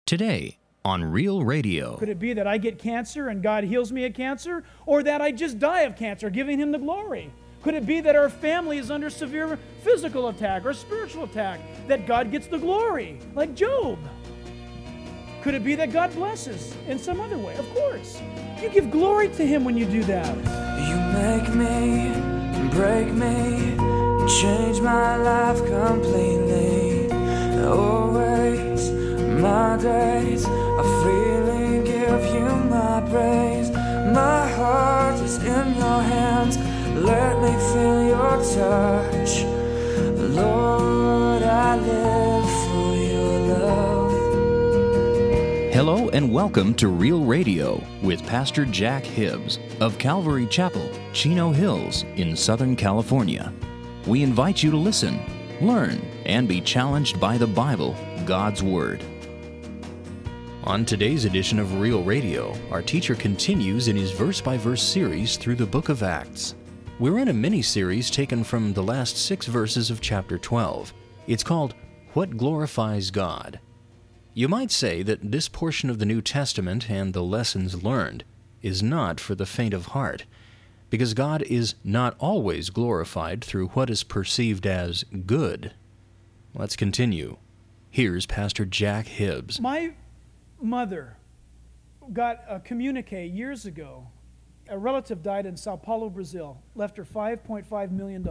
Today on Real Radio. Could it be that I get cancer and God heals me of cancer? Or that I just die of cancer, giving Him the glory? Could it be that our family is under severe physical attack or spiritual attack, that God gets the glory, like Job? Could it be that God blesses in some other way? Of course. You give glory to Him when you do that. You make me, break me, change my life completely. Always, my days, I freely give you my praise. My heart is in your hands, let me feel your touch. Lord, I live for your love. Hello and welcome to Real Radio with Pastor Jack Hibbs of Calvary Chapel, Chino Hills in Southern California. We invite you to listen, learn, and be challenged by the Bible, God's Word. On today's edition of Real Radio, our teacher continues in his verse-by-verse series through the book of Acts. We're in a mini-series taken from the last 6 verses of chapter 12. It's called, What Glorifies God? You might say that this portion of the New Testament and the lessons learned is not for the faint of heart, because God is not always glorified through what is perceived as good. Let's continue. Here's Pastor Jack Hibbs. My mother got a communique years ago. A relative died in Sao Paulo, Brazil, left her $5.5 million.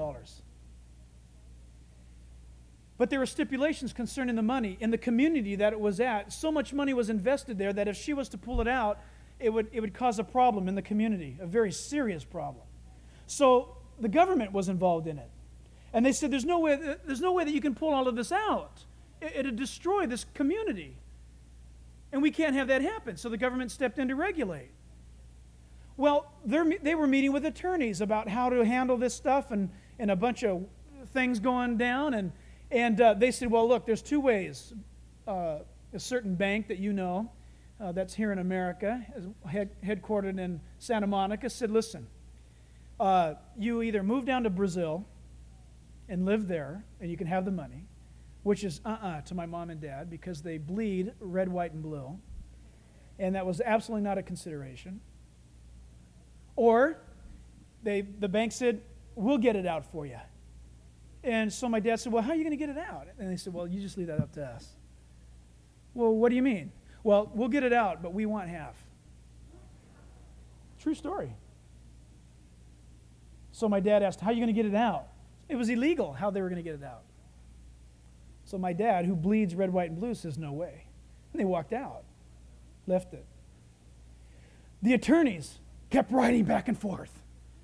But there were stipulations concerning the money. In the community that it was at, so much money was invested there that if she was to pull it out, it would cause a problem in the community, a very serious problem. So the government was involved in it. And they said, there's no way that you can pull all of this out. It'd destroy this community. And we can't have that happen. So the government stepped in to regulate. Well, they were meeting with attorneys about how to handle this stuff and a bunch of things going down. And they said, well, look, there's 2 ways. A certain bank that you know, that's here in America, headquartered in Santa Monica, said, listen, you either move down to Brazil and live there, and you can have the money, which is to my mom and dad, because they bleed red, white, and blue, and that was absolutely not a consideration. Or the bank said, we'll get it out for you. And so my dad said, well, how are you going to get it out? And they said, well, you just leave that up to us. Well, what do you mean? Well, we'll get it out, but we want half. True story. So my dad asked, how are you going to get it out? It was illegal how they were going to get it out. So my dad, who bleeds red, white, and blue, says, no way. And they walked out, left it. The attorneys kept writing back and forth.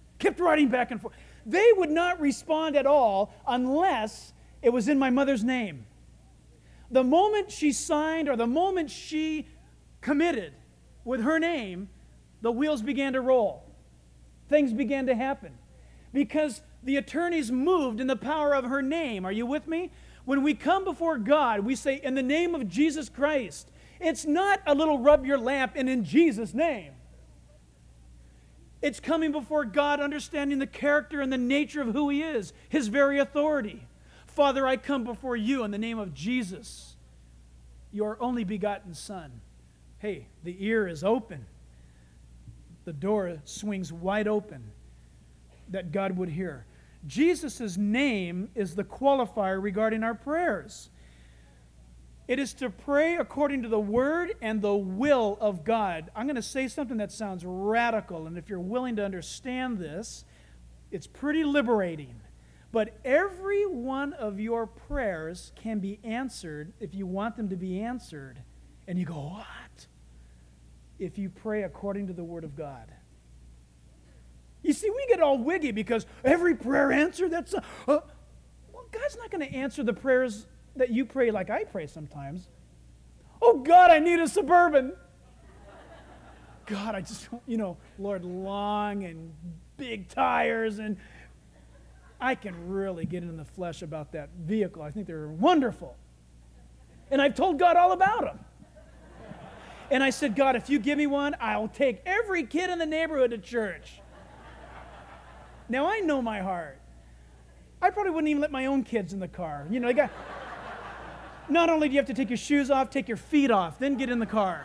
They would not respond at all unless it was in my mother's name. The moment she signed or the moment she committed with her name, the wheels began to roll. Things began to happen because the attorneys moved in the power of her name. Are you with me? When we come before God, we say, in the name of Jesus Christ. It's not a little rub your lamp and in Jesus' name. It's coming before God, understanding the character and the nature of who He is, His very authority. Father, I come before you in the name of Jesus, your only begotten Son. Hey, the ear is open. The door swings wide open that God would hear. Jesus' name is the qualifier regarding our prayers. It is to pray according to the Word and the will of God. I'm going to say something that sounds radical, and if you're willing to understand this, it's pretty liberating. But every one of your prayers can be answered if you want them to be answered. And you go, what? If you pray according to the Word of God. You see, we get all wiggy because every prayer answered, well, God's not going to answer the prayers that you pray like I pray sometimes. Oh, God, I need a Suburban. God, I just, Lord, long and big tires, and I can really get in the flesh about that vehicle. I think they're wonderful. And I've told God all about them. And I said, God, if you give me one, I'll take every kid in the neighborhood to church. Now, I know my heart. I probably wouldn't even let my own kids in the car. Not only do you have to take your shoes off, take your feet off, then get in the car.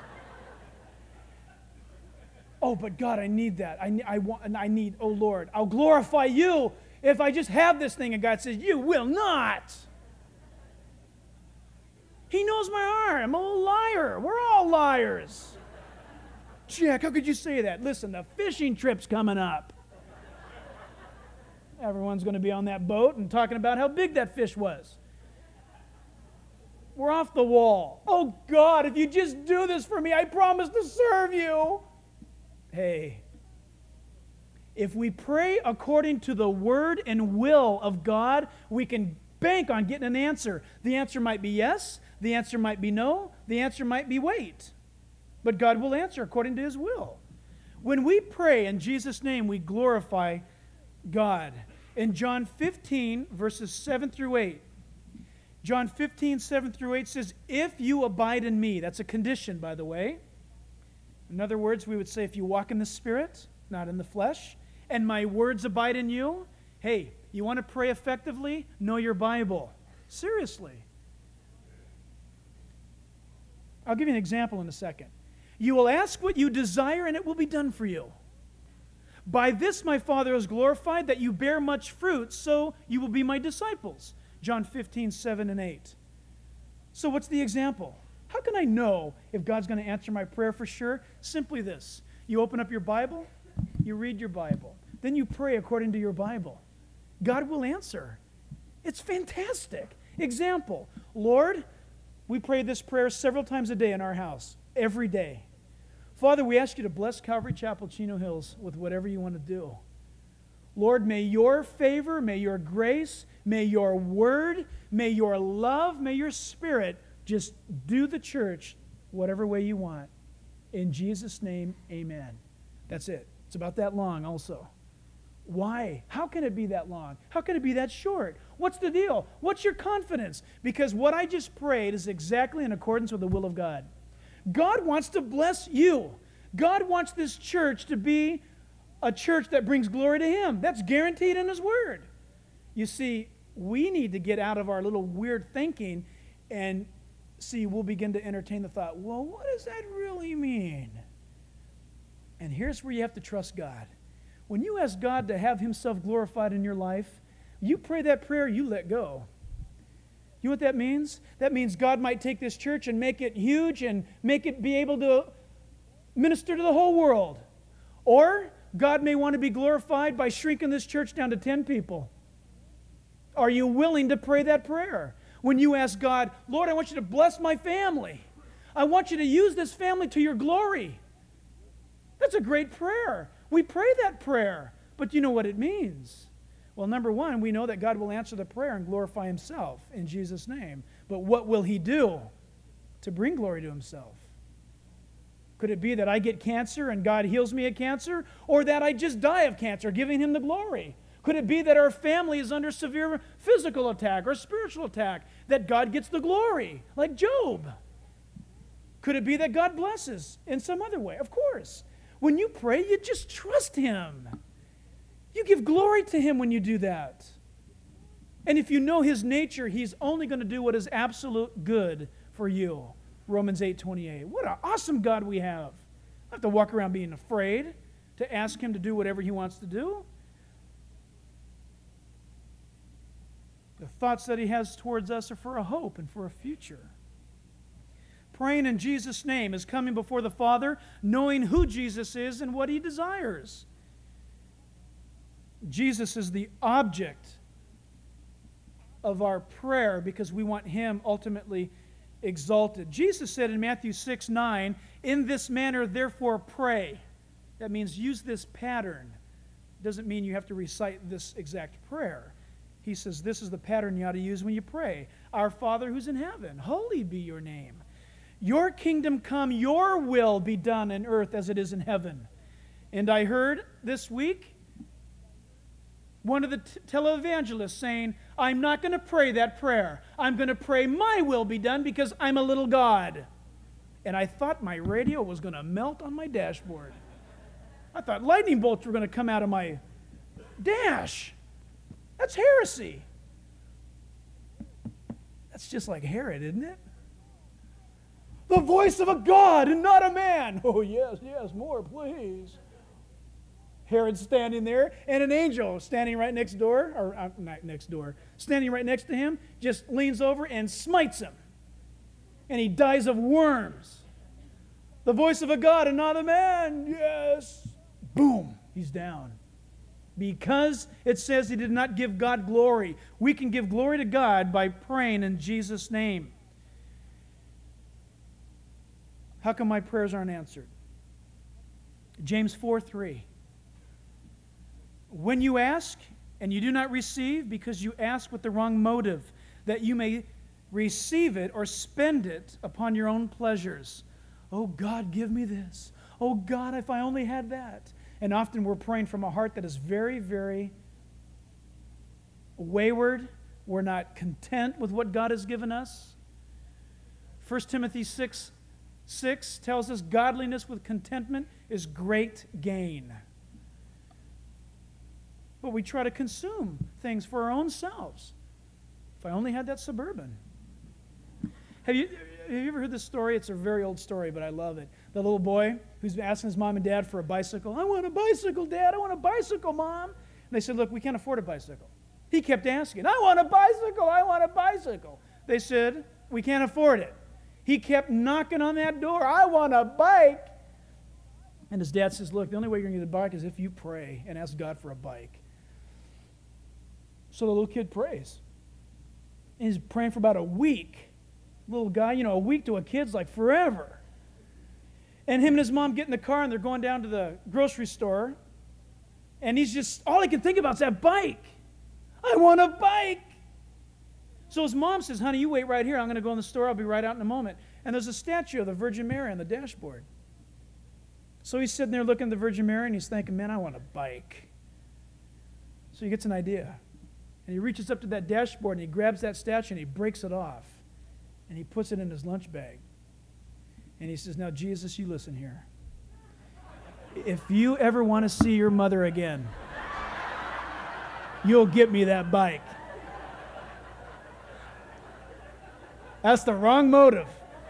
Oh, but God, I need that. I need, oh Lord, I'll glorify you if I just have this thing. And God says, you will not. He knows my heart. I'm a liar. We're all liars. Jack, how could you say that? Listen, the fishing trip's coming up. Everyone's going to be on that boat and talking about how big that fish was. We're off the wall. Oh, God, if you just do this for me, I promise to serve you. Hey, if we pray according to the word and will of God, we can bank on getting an answer. The answer might be yes. The answer might be no. The answer might be wait. But God will answer according to his will. When we pray in Jesus' name, we glorify God. In John 15, verses 7 through 8, John 15, 7 through 8 says, if you abide in me, that's a condition, by the way. In other words, we would say, if you walk in the Spirit, not in the flesh, and my words abide in you, hey, you want to pray effectively? Know your Bible. Seriously. I'll give you an example in a second. You will ask what you desire, and it will be done for you. By this my Father is glorified, that you bear much fruit, so you will be my disciples. John 15, 7 and 8. So what's the example? How can I know if God's going to answer my prayer for sure? Simply this. You open up your Bible, you read your Bible, then you pray according to your Bible. God will answer. It's fantastic. Example, Lord, we pray this prayer several times a day in our house, every day. Father, we ask you to bless Calvary Chapel, Chino Hills, with whatever you want to do. Lord, may your favor, may your grace, may your word, may your love, may your spirit just do the church whatever way you want. In Jesus' name, amen. That's it. It's about that long also. Why? How can it be that long? How can it be that short? What's the deal? What's your confidence? Because what I just prayed is exactly in accordance with the will of God. God wants to bless you. God wants this church to be a church that brings glory to Him. That's guaranteed in His Word. You see, we need to get out of our little weird thinking and see, we'll begin to entertain the thought, well, what does that really mean? And here's where you have to trust God. When you ask God to have Himself glorified in your life, you pray that prayer, you let go. You know what that means? That means God might take this church and make it huge and make it be able to minister to the whole world. Or God may want to be glorified by shrinking this church down to 10 people. Are you willing to pray that prayer? When you ask God, Lord, I want you to bless my family. I want you to use this family to your glory. That's a great prayer. We pray that prayer. But you know what it means? Well, number one, we know that God will answer the prayer and glorify Himself in Jesus' name. But what will He do to bring glory to Himself? Could it be that I get cancer and God heals me of cancer? Or that I just die of cancer, giving Him the glory? Could it be that our family is under severe physical attack or spiritual attack, that God gets the glory, like Job? Could it be that God blesses in some other way? Of course. When you pray, you just trust Him. You give glory to Him when you do that. And if you know His nature, He's only going to do what is absolute good for you. Romans 8:28. What an awesome God we have. I don't have to walk around being afraid to ask Him to do whatever He wants to do. The thoughts that He has towards us are for a hope and for a future. Praying in Jesus' name is coming before the Father, knowing who Jesus is and what He desires. Jesus is the object of our prayer because we want Him ultimately exalted. Jesus said in Matthew 6:9, in this manner therefore pray. That means use this pattern. Doesn't mean you have to recite this exact prayer. He says this is the pattern you ought to use when you pray. Our Father who's in heaven, holy be your name. Your kingdom come, your will be done on earth as it is in heaven. And I heard this week one of the televangelists saying, I'm not going to pray that prayer. I'm going to pray my will be done because I'm a little God. And I thought my radio was going to melt on my dashboard. I thought lightning bolts were going to come out of my dash. That's heresy. That's just like Herod, isn't it? The voice of a God and not a man. Oh, yes, yes, more, please. Herod's standing there, and an angel standing right next door, or not next door, standing right next to him, just leans over and smites him. And he dies of worms. The voice of a God and not a man. Yes. Boom, he's down. Because it says he did not give God glory. We can give glory to God by praying in Jesus' name. How come my prayers aren't answered? James 4:3. When you ask and you do not receive because you ask with the wrong motive, that you may receive it or spend it upon your own pleasures. Oh God, give me this. Oh God, if I only had that. And often we're praying from a heart that is very, very wayward. We're not content with what God has given us. 1 Timothy 6:6 tells us godliness with contentment is great gain. But we try to consume things for our own selves. If I only had that Suburban. Have you ever heard this story? It's a very old story, but I love it. The little boy who's asking his mom and dad for a bicycle. I want a bicycle, Dad. I want a bicycle, Mom. And they said, look, we can't afford a bicycle. He kept asking, I want a bicycle. I want a bicycle. They said, we can't afford it. He kept knocking on that door. I want a bike. And his dad says, look, the only way you're going to get a bike is if you pray and ask God for a bike. So the little kid prays. And he's praying for about a week. Little guy, a week to a kid's like forever. And him and his mom get in the car and they're going down to the grocery store. And he's just, all he can think about is that bike. I want a bike. So his mom says, honey, you wait right here. I'm going to go in the store. I'll be right out in a moment. And there's a statue of the Virgin Mary on the dashboard. So he's sitting there looking at the Virgin Mary and he's thinking, man, I want a bike. So he gets an idea. And he reaches up to that dashboard and he grabs that statue and he breaks it off. And he puts it in his lunch bag. And he says, now, Jesus, you listen here. If you ever want to see your mother again, you'll get me that bike. That's the wrong motive.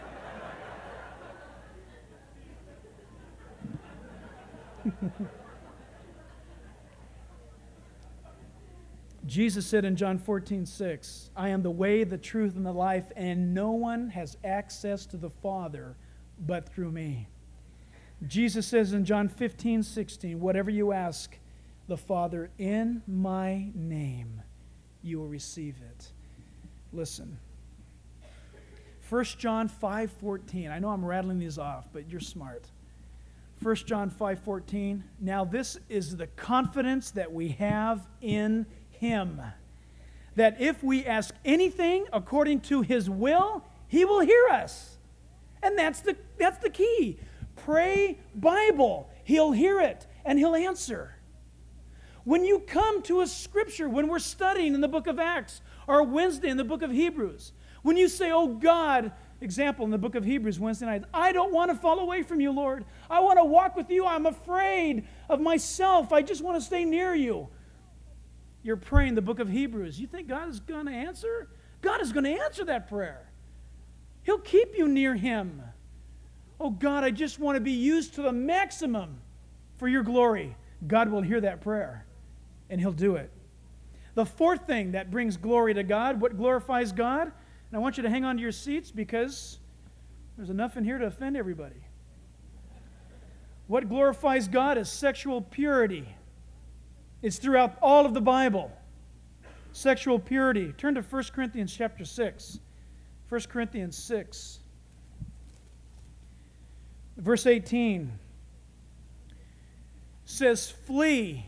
Jesus said in John 14:6, I am the way, the truth, and the life, and no one has access to the Father but through me. Jesus says in John 15:16, whatever you ask the Father in my name, you will receive it. Listen. 1 John 5:14. I know I'm rattling these off, but you're smart. 1 John 5:14. Now this is the confidence that we have in Him, that if we ask anything according to His will, He will hear us. And that's the key. Pray Bible. He'll hear it and He'll answer. When you come to a scripture, when we're studying in the book of Acts, or Wednesday in the book of Hebrews, when you say, oh God, example in the book of Hebrews Wednesday night, I don't want to fall away from you, Lord. I want to walk with you. I'm afraid of myself. I just want to stay near you. You're praying the book of Hebrews. You think God is going to answer? God is going to answer that prayer. He'll keep you near Him. Oh God, I just want to be used to the maximum for your glory. God will hear that prayer, and He'll do it. The fourth thing that brings glory to God, what glorifies God, and I want you to hang on to your seats because there's enough in here to offend everybody. What glorifies God is sexual purity. It's throughout all of the Bible. Sexual purity. Turn to 1 Corinthians chapter 6. 1 Corinthians 6. Verse 18 says, flee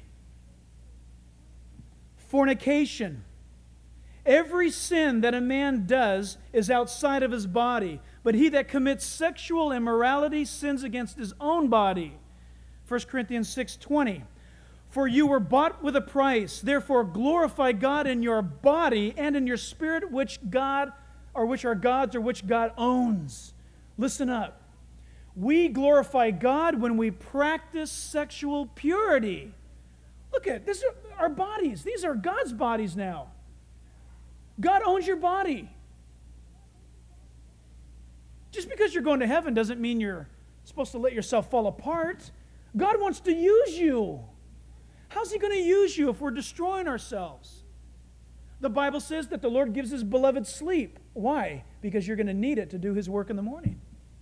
fornication. Every sin that a man does is outside of his body, but he that commits sexual immorality sins against his own body. 1 Corinthians 6:20. For you were bought with a price, therefore glorify God in your body and in your spirit, which are God's, or which God owns. Listen up. We glorify God when we practice sexual purity. Look at this. Our bodies. These are God's bodies now. God owns your body. Just because you're going to heaven doesn't mean you're supposed to let yourself fall apart. God wants to use you. How's he going to use you if we're destroying ourselves? The Bible says that the Lord gives his beloved sleep. Why? Because you're going to need it to do his work in the morning.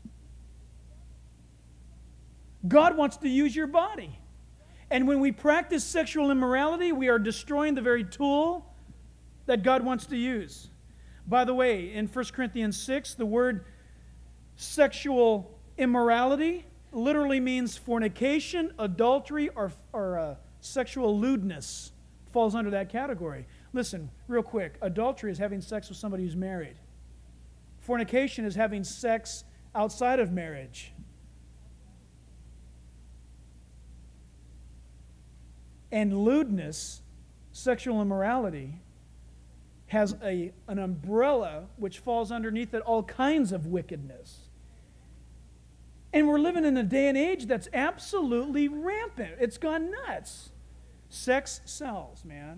God wants to use your body. And when we practice sexual immorality, we are destroying the very tool that God wants to use. By the way, in 1 Corinthians 6, the word sexual immorality literally means fornication, adultery, or sexual lewdness. Falls under that category. Listen, real quick. Adultery is having sex with somebody who's married. Fornication is having sex outside of marriage. And lewdness, sexual immorality, has an umbrella which falls underneath it all kinds of wickedness. And we're living in a day and age that's absolutely rampant. It's gone nuts. Sex sells, man.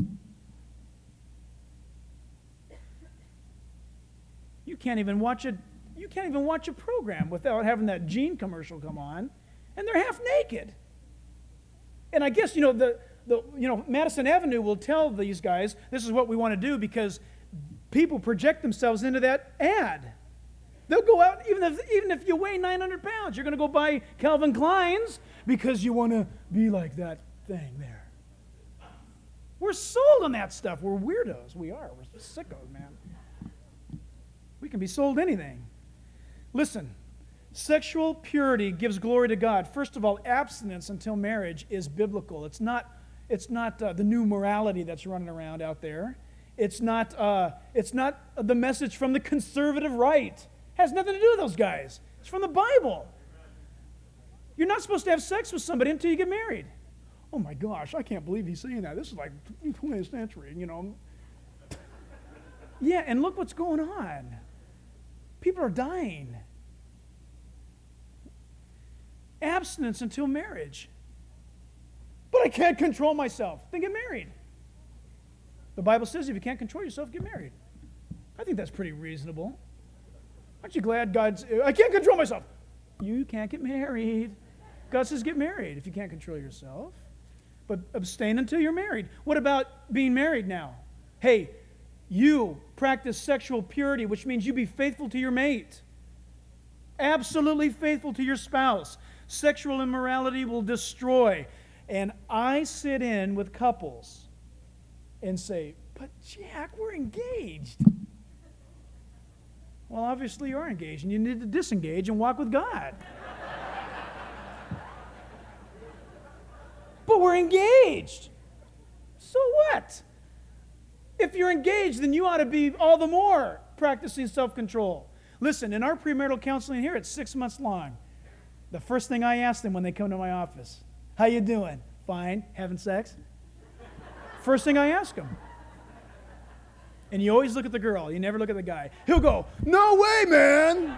You can't even watch a program without having that Gene commercial come on, and they're half naked. And I guess, Madison Avenue will tell these guys, this is what we want to do, because people project themselves into that ad. They'll go out, even if you weigh 900 pounds, you're going to go buy Calvin Klein's because you want to be like that thing there. We're sold on that stuff. We're weirdos. We are. We're sickos, man. We can be sold anything. Listen. Sexual purity gives glory to God. First of all, abstinence until marriage is biblical. It's not the new morality that's running around out there. It's not the message from the conservative right. It has nothing to do with those guys. It's from the Bible. You're not supposed to have sex with somebody until you get married. Oh my gosh, I can't believe he's saying that. This is like 20th century, Yeah, and look what's going on. People are dying. Abstinence until marriage. But I can't control myself. Then get married. The Bible says if you can't control yourself, get married. I think that's pretty reasonable. Aren't you glad I can't control myself. You can't get married. God says get married if you can't control yourself. But abstain until you're married. What about being married now? Hey, you practice sexual purity, which means you be faithful to your mate. Absolutely faithful to your spouse. Sexual immorality will destroy. And I sit in with couples and say, but Jack, we're engaged. Well, obviously you are engaged, and you need to disengage and walk with God. But we're engaged. So what? If you're engaged, then you ought to be all the more practicing self-control. Listen, in our premarital counseling here, it's 6 months long. The first thing I ask them when they come to my office, how you doing? Fine. Having sex? First thing I ask them. And you always look at the girl. You never look at the guy. He'll go, no way, man.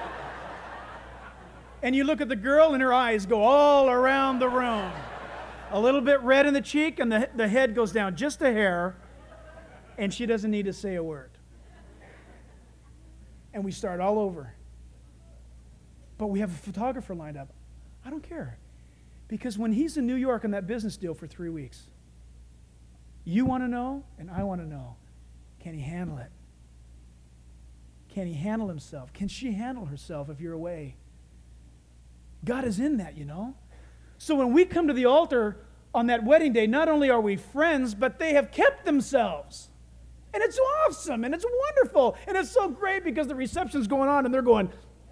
And you look at the girl and her eyes go all around the room. A little bit red in the cheek and the head goes down just a hair. And she doesn't need to say a word. And we start all over. But we have a photographer lined up. I don't care. Because when he's in New York on that business deal for 3 weeks, you want to know, and I want to know, can he handle it? Can he handle himself? Can she handle herself if you're away? God is in that, So when we come to the altar on that wedding day, not only are we friends, but they have kept themselves. And it's awesome, and it's wonderful, and it's so great because the reception's going on, and they're going,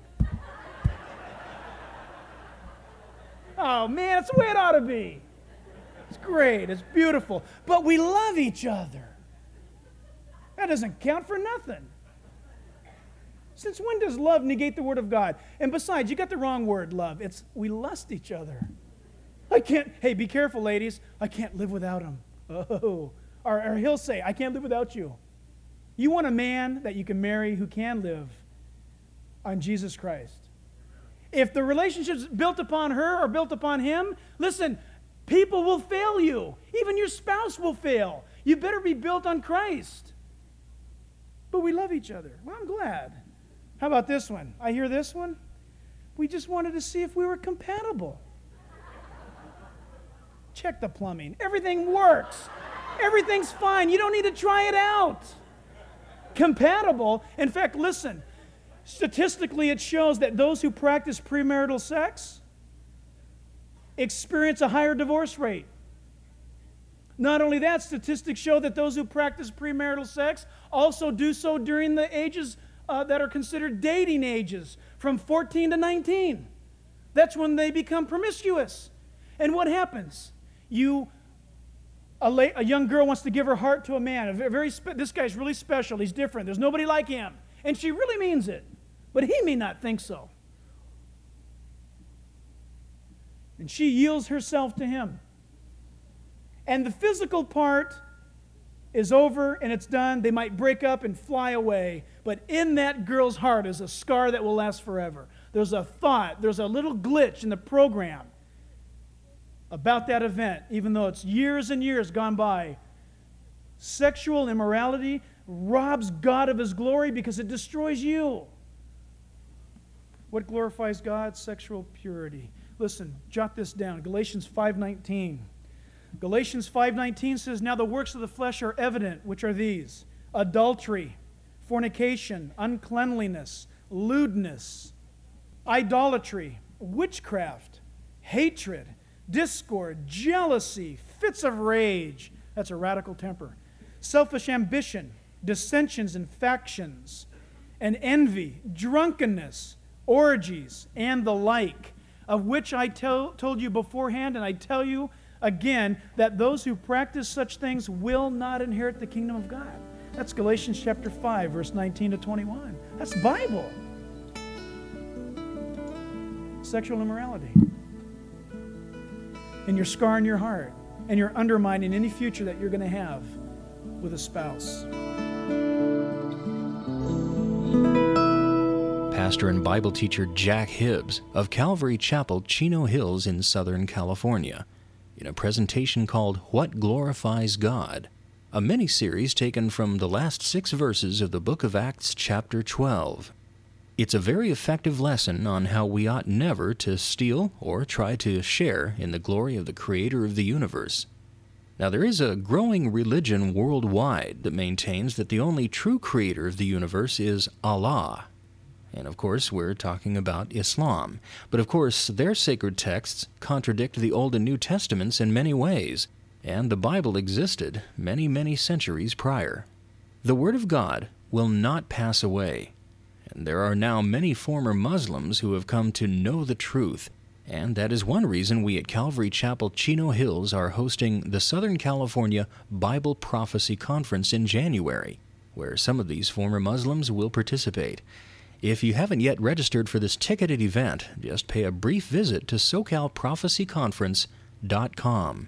oh, man, it's the way it ought to be. It's great. It's beautiful. But we love each other. That doesn't count for nothing. Since when does love negate the Word of God? And besides, you got the wrong word, love. It's we lust each other. Hey, be careful, ladies. I can't live without him. Oh. Or he'll say, I can't live without you. You want a man that you can marry who can live on Jesus Christ. If the relationship's built upon her or built upon him, listen, people will fail you. Even your spouse will fail. You better be built on Christ. But we love each other. Well, I'm glad. How about this one? I hear this one. We just wanted to see if we were compatible. Check the plumbing. Everything works. Everything's fine. You don't need to try it out. Compatible. In fact, listen. Statistically, it shows that those who practice premarital sex experience a higher divorce rate. Not only that, statistics show that those who practice premarital sex also do so during the ages that are considered dating ages, from 14 to 19. That's when they become promiscuous. And what happens? A young girl wants to give her heart to a man. This guy's really special. He's different. There's nobody like him. And she really means it. But he may not think so. And she yields herself to him. And the physical part is over and it's done. They might break up and fly away. But in that girl's heart is a scar that will last forever. There's a thought, there's a little glitch in the program about that event, even though it's years and years gone by. Sexual immorality robs God of His glory because it destroys you. What glorifies God? Sexual purity. Listen, jot this down. Galatians 5:19. Galatians 5:19 says, "Now the works of the flesh are evident, which are these: adultery, fornication, uncleanliness, lewdness, idolatry, witchcraft, hatred, discord, jealousy, fits of rage," that's a radical temper, "selfish ambition, dissensions and factions, and envy, drunkenness, orgies, and the like, of which I told you beforehand, and I tell you again, that those who practice such things will not inherit the kingdom of God." That's Galatians chapter 5, verse 19 to 21. That's Bible. Sexual immorality. And you're scarring your heart, and you're undermining any future that you're going to have with a spouse. Pastor and Bible teacher Jack Hibbs of Calvary Chapel, Chino Hills in Southern California, in a presentation called What Glorifies God, a mini-series taken from the last 6 verses of the book of Acts chapter 12. It's a very effective lesson on how we ought never to steal or try to share in the glory of the Creator of the universe. Now, there is a growing religion worldwide that maintains that the only true creator of the universe is Allah. And of course, we're talking about Islam. But of course, their sacred texts contradict the Old and New Testaments in many ways, and the Bible existed many, many centuries prior. The Word of God will not pass away, and there are now many former Muslims who have come to know the truth, and that is one reason we at Calvary Chapel, Chino Hills are hosting the Southern California Bible Prophecy Conference in January, where some of these former Muslims will participate. If you haven't yet registered for this ticketed event, just pay a brief visit to SoCalProphecyConference.com.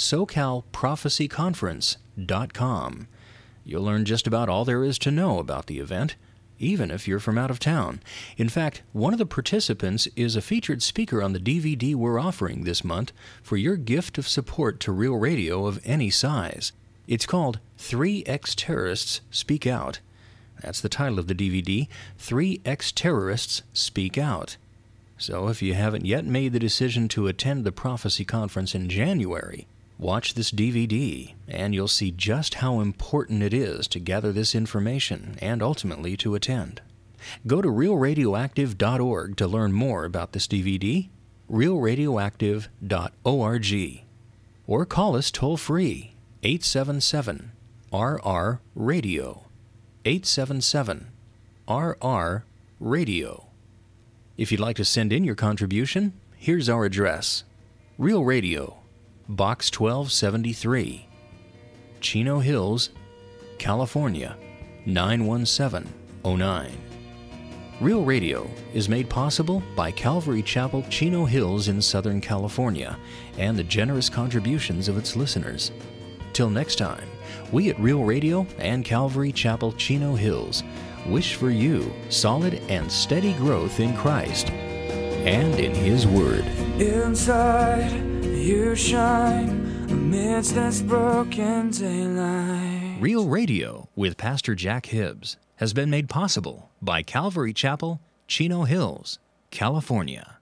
SoCalProphecyConference.com. You'll learn just about all there is to know about the event, even if you're from out of town. In fact, one of the participants is a featured speaker on the DVD we're offering this month for your gift of support to Real Radio of any size. It's called 3 Ex-Terrorists Speak Out. That's the title of the DVD, 3 Ex-Terrorists Speak Out. So if you haven't yet made the decision to attend the Prophecy Conference in January, watch this DVD, and you'll see just how important it is to gather this information and ultimately to attend. Go to realradioactive.org to learn more about this DVD, realradioactive.org, or call us toll-free, 877-RR-RADIO. 877-RR-RADIO. If you'd like to send in your contribution, here's our address. Real Radio, Box 1273, Chino Hills, California, 91709. Real Radio is made possible by Calvary Chapel, Chino Hills in Southern California and the generous contributions of its listeners. Till next time, we at Real Radio and Calvary Chapel, Chino Hills wish for you solid and steady growth in Christ and in His Word. Inside you shine amidst this broken daylight. Real Radio with Pastor Jack Hibbs. has been made possible by Calvary Chapel, Chino Hills, California.